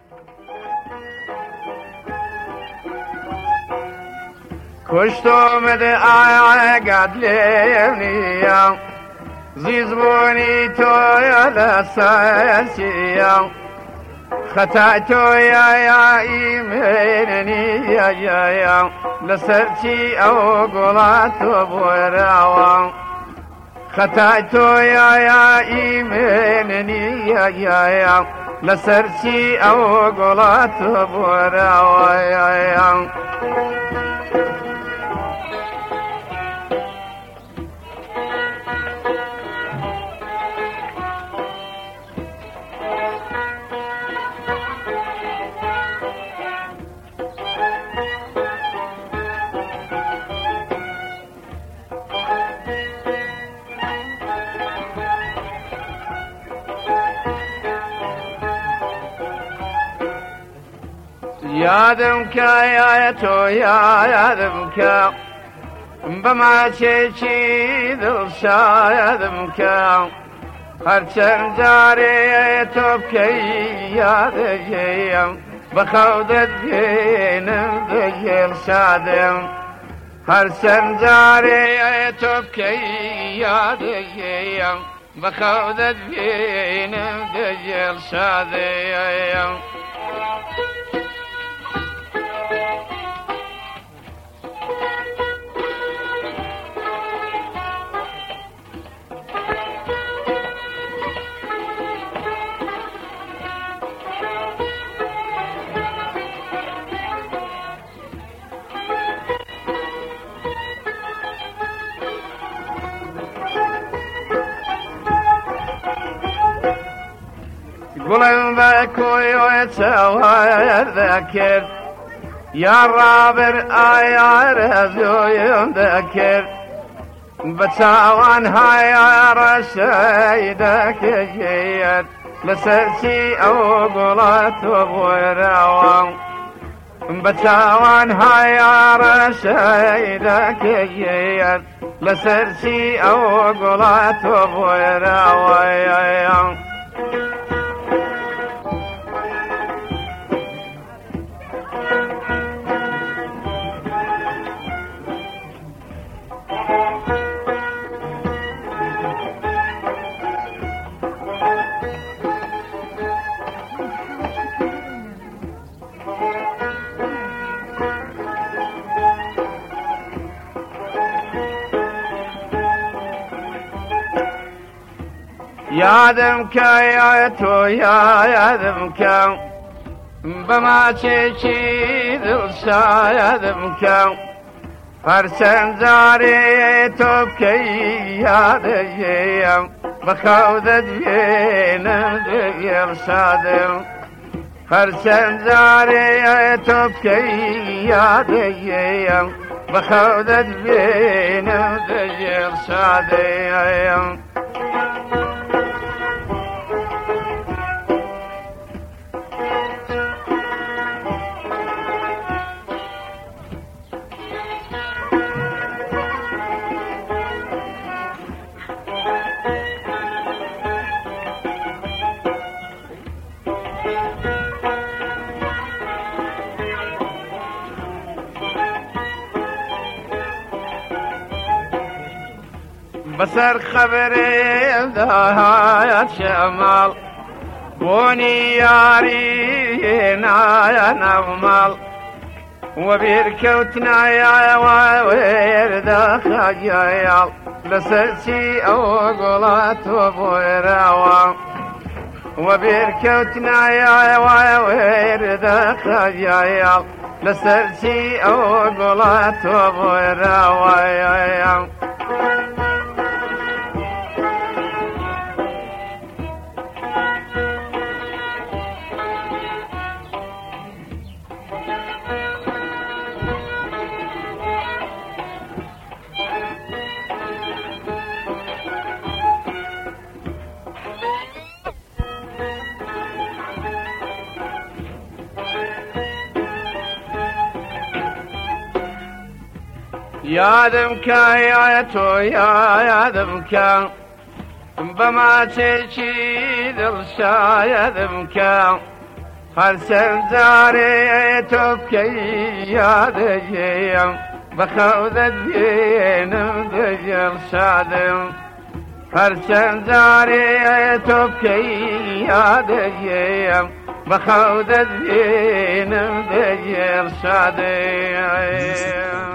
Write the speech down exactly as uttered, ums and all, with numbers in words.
كشتم ده قد لينيا زيزبوني تو يا لساسيا خطأتو يا يا إيمانني يا يا يا لسرتي أو قلاتو بوراوا خطأتو يا يا إيمانني يا يا يا لسرتي أو قلاتو بوراوا يا يا یادم که یا تو یادم که بما چی دل شایدم که هر چند جاری تو که یادم بخودت بینم دل شادم هر چند جاری تو که یادم بخودت بینم دل شادم قلن بكوي ويتسوى ذكر يا رابر آيا رزوي ذكر بتساوان هاي رشيدك جيد لسرسي أو قلت وراوان بتساوان هاي رشيدك جيد لسرسي أو قلت وراوان یادم که یا تو یادم که بما چی دل شایدم که هر چند جاری تو که یادم بخودت بینم دل شادم هر چند جاری تو که یادم بخودت بینم دل شادم بسر خبري دهاية شمال بوني ياري نايا نغمال وبيركوتنا يا ويرد خجايال لسرسي أو قلات وبوراوا وبيركوتنا يا ويرد خجايال لسرسي أو قلات وبوراوا یادم که یا تو یادم که بما چی دل شایدم که هر سرزاری تو بکی یادیم بخودت بینم دل شادم هر سرزاری تو بکی یادیم بخودت بینم دل شادم